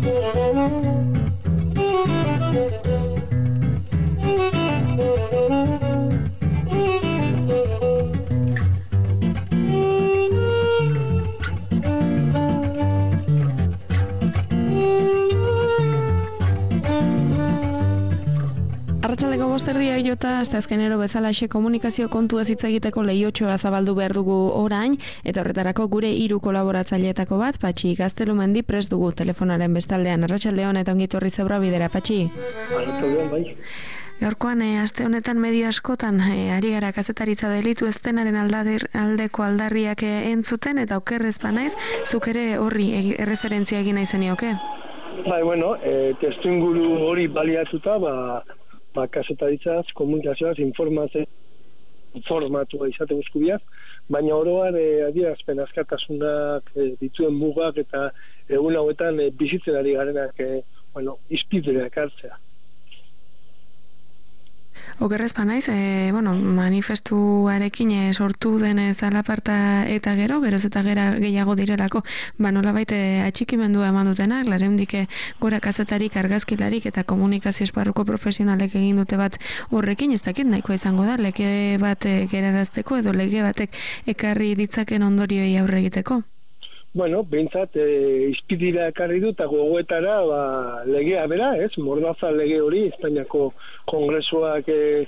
Arratsaldeko 5:00 jota, asteazkenero bezalaxe komunikazio kontuaz hitz egiteko leihotxoa zabaldu behar dugu orain, eta horretarako gure 3 kolaboratzaileetako bat, Patxi Gaztelumendi prest dugu telefonaren bestaldean. Arratsaldeon eta ongi etorri Zebra Bidera, Patxi. Arratsaldeon, bai. Gaurkoan, aste honetan medio askotan ari gara kazetaritza delitu eztenaren aldeko aldarriak entzuten, eta okerrez banaiz, zuk ere horri erreferentzia egin nahi zenioke? Bai, bueno, testuinguru hori baliatuta, kazetaritzaz, komunikazioaz, informatua izate guzkubiaz, baina oroan adierazpen askatasunak dituen mugak eta egun hauetan bizitzen ari garenak izpideak hartzea. Okerrez banaiz, manifestuarekin sortu den zalaparta eta geroz eta gehiago direlako, nolabait atxikimendua eman dutenak, lareundik gora kazetarik, argazkilarik eta komunikazio esparruko profesionalek egin dute bat horrekin, ez dakit nahikoa izango da, lege bat gerarazteko edo lege batek ekarri ditzaken ondorioi aurre egiteko? Bueno, behintzat, izpidira ekarri du eta gogoetara legea bera, mordaza lege hori, Espainiako Kongresuak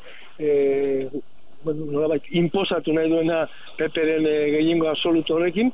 inposatu nahi duena PP-ren gehiengo absoluto horrekin.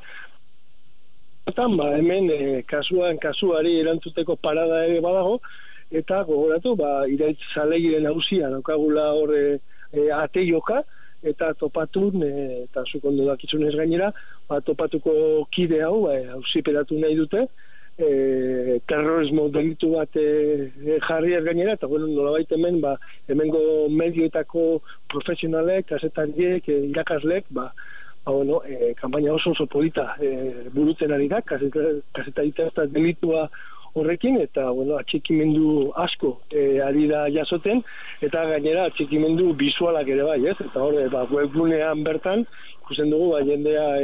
Hemen kasuari erantzuteko parada ere badago, eta gogoratu, iraitz zalegiren hausia daukagula hor ateioka, eta topatun, eta zukondo dakizunez gainera, topatuko kide hau, auziperatu nahi dute, terrorismo delitu bat jarriaz gainera, eta nolabait hemengo medioetako profesionalek, kazetariek, irakaslek, kanpaina oso polita burutzen ari da, kazetaritza ez da delitua horrekin, eta atxikimendu asko ari da jasoten, eta gainera atxikimendu bisualak ere bai, eta hor, webgunean bertan, ikusten dugu, jendea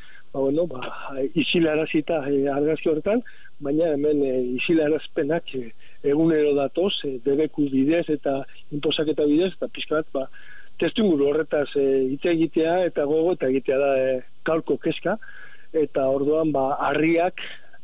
isilarazita argazki horretan, baina hemen isilarazpenak egunero datoz, debeku bidez eta inposaketa bidez, eta pixka bat, testuinguru horretaz hitz egitea eta gogo eta egitea da gaurko kezka, eta orduan harriak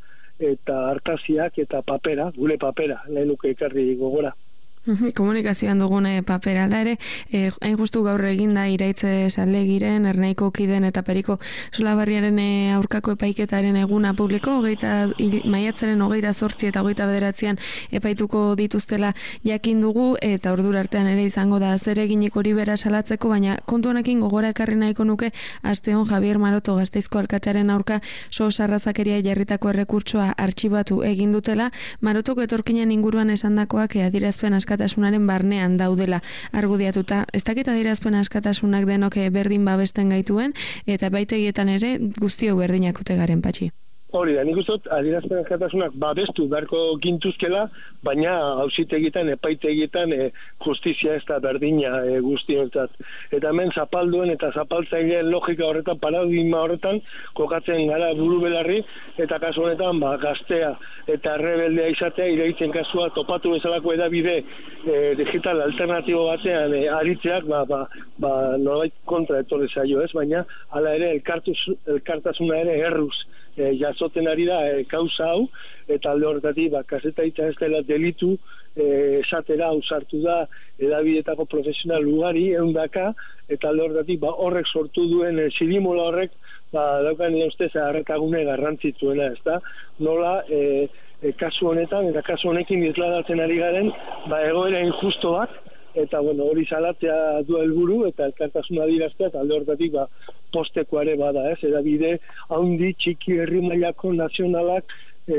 eta artaziak eta papera, gure papera, lehen nuke ekarri gogora. Komunikazioan dugune paperala ere, hain justu gaur eginda iraitze salegiren, Erneiko Kiden eta Periko Solabarriaren aurkako epaiketaren eguna publiko, maiatzaren 28 eta 29 epaituko dituztela jakin dugu, eta ordura artean ere izango da zer eginik hori bera salatzeko, baina kontu honekin gogora ekarri nahiko nuke, asteon Javier Maroto Gasteizko alkatearen aurka sarrazakeria jarritako errekurtsoa artxibatu egin dutela. Marotoko etorkinen inguruan esandakoak adierazpen askatasunaren barnean daudela argudiatuta. Ez dakit adierazpen askatasunak denok berdin babesten gaituen, eta baitegietan ere guztio berdinak ute garen, Patxi. Hori da, nik uste adierazpen askatasunak babestu beharko gintuzkela, baina auzitegietan, epaitegietan justizia ez da berdina guztiontzat. Eta hemen zapalduen eta zapaltzaileen logika horretan, paradigma horretan, kokatzen gara buru belarri, eta kasu honetan gaztea eta errebeldea izatea, iraitzen kasua topatu bezalako edabide digital alternatibo batean aritzeak, nolabait kontra etorri zaio ez, baina hala ere elkartasuna ere erruz jasoten ari da kausa hau, eta alde horretatik kazetaritza ez dela delitu esatera ausartu da edabidetako profesional ugari eundaka, eta alde horretatik horrek sortu duen zirimula horrek daukan nire ustez arrakagune garrantzitsuena, ez da, nola kasu honetan eta kasu honekin isladatzen ari garen egoera injusto bat, eta hori salatzea du helburu eta elkartasuna adieraztea, eta alde horretatik postekoa ere bada, edabide haundi txiki herri mailako nazionalak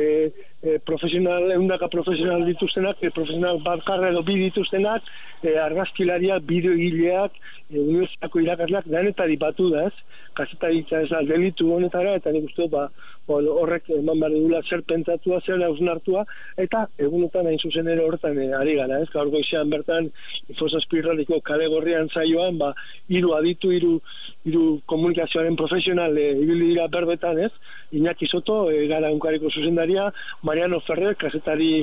eundaka profesional dituztenak, profesional bakarra edo bi dituztenak, argazkilariak, bideogileak, unibertsitateko irakasleak, denetari batu da, kazetaritza ez da delitu honetara, eta nik uste horrek eman behar dugula zer pentsatua, zer hausnartua, eta egunotan hain zuzen ere horretan ari gara, gaur goizean bertan Infosazpirradiko kale gorrian zaioan, 3 aditu, 3 komunikazioaren profesional ibili dira berbetan, Iñaki Soto, gara unkariko zuzendaria, Mariano Ferrer, kazetari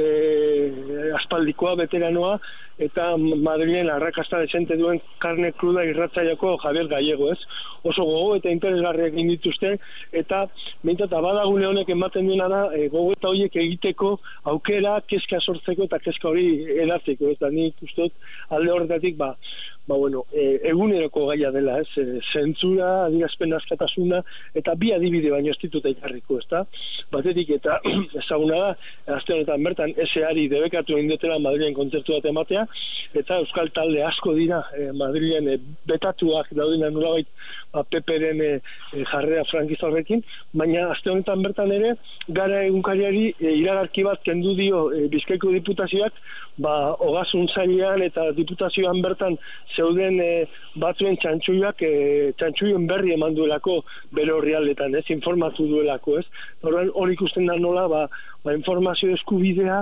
aspaldikoa, veteranoa, eta Madrilen arrakasta desente duen Karne Kruda irratzaiako Javier Gallego, ez? Oso gogo eta interesgarriak egin dituzte, eta mintzat abadagune honek ematen duena da, gogo eta horiek egiteko aukera, kezka sortzeko eta kezka hori eratzeko, eta nik uste dut alde horretatik, eguneroko gaia dela, ez? Zentzura, adierazpen askatasuna, eta bi adibide baino ez dituta ikarriko, ezta? Batetik eta ezaguna da, aste honetan bertan SA-ari debekatu indetela Madrilen kontzertu bat ematea, eta euskal talde asko dira Madrilen betatuak daudena nolabait PP-ren jarrera frankista horrekin, baina aste honetan bertan ere, gara egunkariari iragarki bat kendu dio Bizkaiko diputazioak, ogasun sailean eta diputazioan bertan zeuden batzuen txantxuien berri eman duelako bere orrialdetan, ez, informatu duelako, ez. Hor ikusten da nola, informazio eskubidea,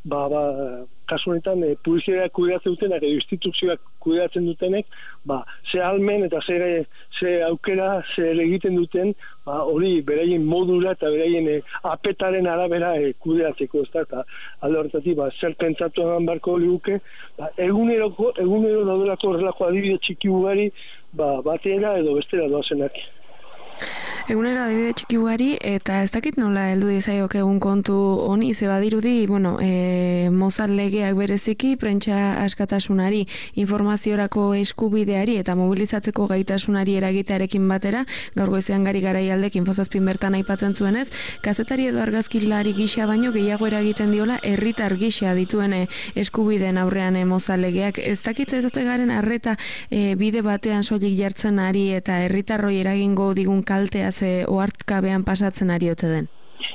kasu honetan publizitatea kudeatzen dutenak edo instituzioak kudeatzen dutenek, ze almen eta ze aukera, ze egiten duten, hori beraien modura eta beraien apetaren arabera kudeatzeko, ez da, eta alde horretatik, zer pentsatu eman barko liguke, egunero daudelako horrelako adibide txiki ugari, batera edo bestera doazenak. Egunero adibide txiki ugari, eta ez dakit nola heldu dizaiok egun kontu honi, ze badirudi, Mozart legeak bereziki, prentsa askatasunari, informaziorako eskubideari eta mobilizatzeko gaitasunari eragitearekin batera, gaur goizean Gari Garaialdek Infozazpin bertan aipatzen zuenez, kazetari edo argazkilari gisa baino gehiago eragiten diola herritar gisa dituen eskubideen aurrean Mozart legeak. Ez dakit ez garen arreta bide batean soilik jartzen ari eta herritarroi eragingo digun kaltea ohartkabean pasatzen ari ote den?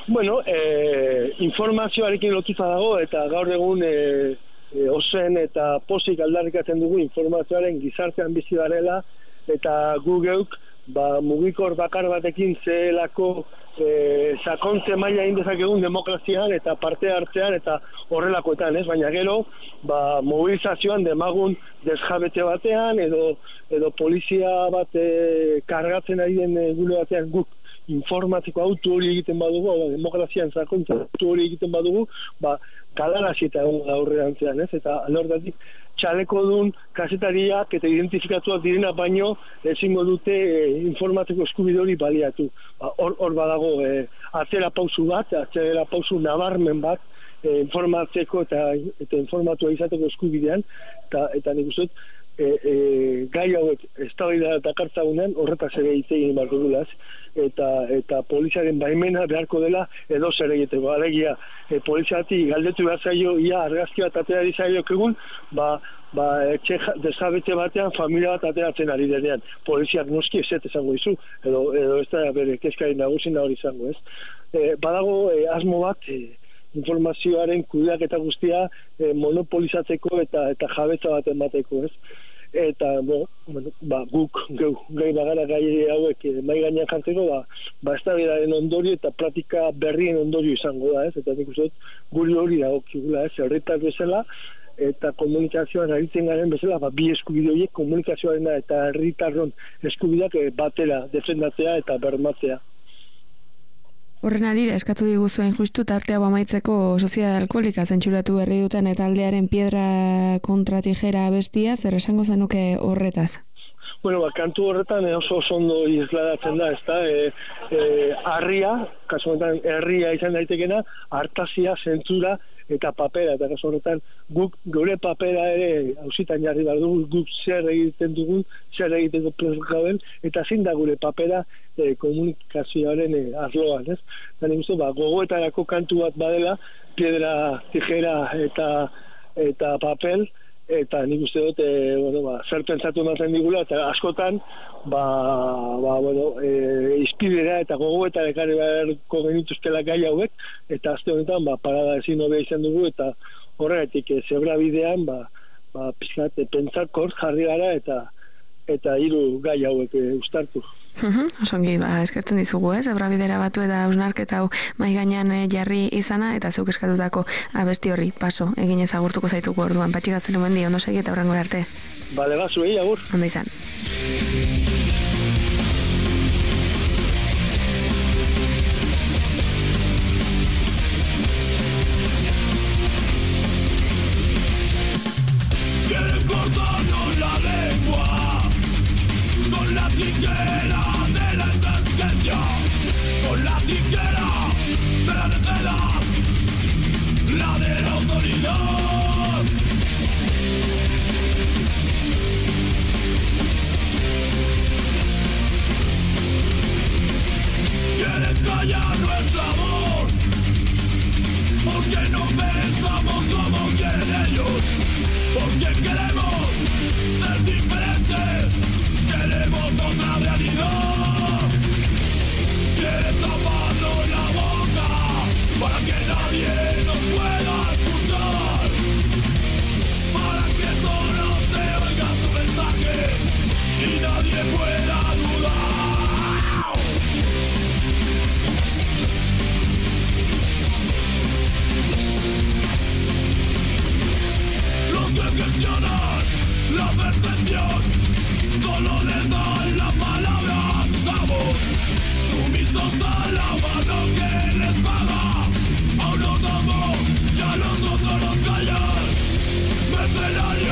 Informazioarekin lotuta dago eta gaur egun ozen eta pozik aldarrikatzen dugu informazioaren gizartean bizi garela eta gu geuk mugikor bakar batekin zelako sakontze maila indezakegun demokrazian eta parte hartzean eta horrelakoetan, ez? Baina gero, mobilizazioan demagun desjabete batean edo polizia bat kargatzen ari den gune batean guk informatzeko autu hori egiten badugu, demokrazian sakontza autu hori egiten badugu, galarazi eta aurrerantzean, ez? Eta alordatik txaleko dun kazetariak eta identifikatuak direna baino ezingo dute informatzeko eskubide hori baliatu. Hor badago atzera pausu nabarmen bat informatzeko eta informatua izateko eskubidean, eta nik uste dut gai hauek eztabaida eta kartzagunean horretaz ere hitz egin behar dugulaz, eta poliziaren baimena beharko dela edo zer egiteko. Alegia, poliziatik galdetu behar zaio, ia argazki bat ateari zaioak egun, etxe desabete batean familia bat ateratzen ari denean. Poliziak noski eset esango izu, edo ez da bere kezkari nagusina hori izango, ez. Badago asmo bat, informazioaren kudeak eta guztia monopolizatzeko eta jabetza bat emateko, ez? Eta, guk gai bagara gai hauek mai gainean jartzeko, eztabaidaren ondorio eta praktika berrien ondorio izango da, ez? Eta nik uste dut guri hori dagokigula, ez? Herritar bezala eta komunikazioan aritzen garen bezala, bi eskubide horiek komunikazioarena eta herritarron eskubideak batera defendatzea eta bermatzea. Horren arira, eskatu diguzuen justu tartea amaitzeko Soziedad Alkoholika zentsuratu berri duten eta aldearen Piedra kontra Tijera abestia, zer esango zenuke horretaz? Kantu horretan oso ondo isladatzen da, ezta? Harria, kasu honetan herria izan daitekena, hartazia, zentzura eta papera, eta kasu horretan guk gure papera ere auzitan jarri behar dugu, guk zer egiten dugun, zer egiteko prest gauden, eta zein da gure papera komunikazioaren arloan, ez? Eta nik uste, gogoetarako kantu bat badela, Piedra, Tijera eta papel, eta nik uste dut, zer pentsatu ematen digula, eta askotan, izpidera eta gogoetara ekarri beharko genituzkela gai hauek, eta azte honetan, parada ezin hobea izan dugu, eta horregatik, zebra bidean, pizkat, pentsakor jarri gara, eta hiru gai hauek uztartu. Osongi, eskertzen dizugu, zebra bidera batu eta hausnarketa hau mai gainean jarri izana, eta zeuk eskatutako abesti horri paso eginez agurtuko zaituko orduan. Patxigatzen hemen ondo segi eta horrengora arte. Bale, zuei, agur. Ondo izan. cortarnos la lengua con la tijera de la intransigencia, con la tijera de la necedad, la de la autoridad. Quieren callar nuestra voz porque no pensamos como quieren ellos, porque queremos ser diferentes, queremos otra realidad. Quieren taparnos la boca para que nadie nos pueda escuchar, para que solo se oiga su mensaje y nadie pueda dudar. Los que cuestionan la percepción solo les dan la palabra a sus amos, sumisos a la mano que les paga. A unos damos y a los otros nos callan, mercenarios.